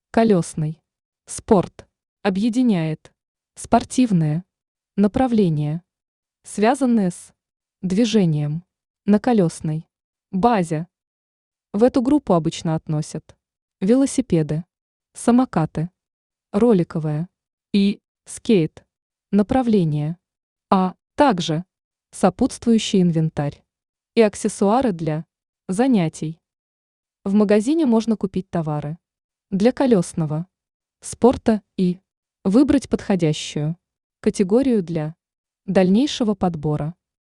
Колесный. Спорт. Объединяет. Спортивное. Направление. Связанное с движением. На колесной базе. В эту группу обычно относят велосипеды, самокаты, роликовое и скейт. Направление. А также сопутствующий инвентарь и аксессуары для занятий. В магазине можно купить товары для колесного спорта и выбрать подходящую категорию для дальнейшего подбора.